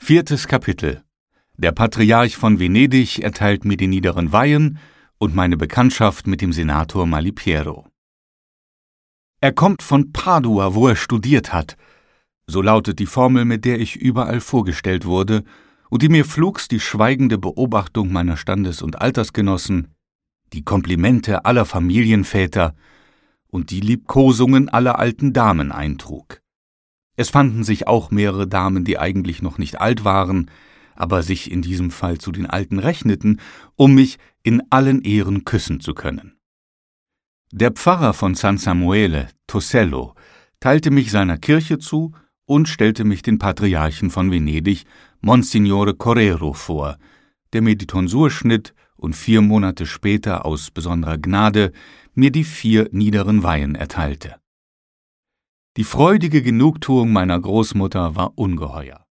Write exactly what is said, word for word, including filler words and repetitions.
Viertes Kapitel. Der Patriarch von Venedig erteilt mir den niederen Weihen und meine Bekanntschaft mit dem Senator Malipiero. Er kommt von Padua, wo er studiert hat. So lautet die Formel, mit der ich überall vorgestellt wurde und die mir flugs die schweigende Beobachtung meiner Standes- und Altersgenossen, die Komplimente aller Familienväter und die Liebkosungen aller alten Damen eintrug. Es fanden sich auch mehrere Damen, die eigentlich noch nicht alt waren, aber sich in diesem Fall zu den Alten rechneten, um mich in allen Ehren küssen zu können. Der Pfarrer von San Samuele, Tosello, teilte mich seiner Kirche zu und stellte mich den Patriarchen von Venedig, Monsignore Correro, vor, der mir die Tonsur schnitt und vier Monate später aus besonderer Gnade mir die vier niederen Weihen erteilte. Die freudige Genugtuung meiner Großmutter war ungeheuer.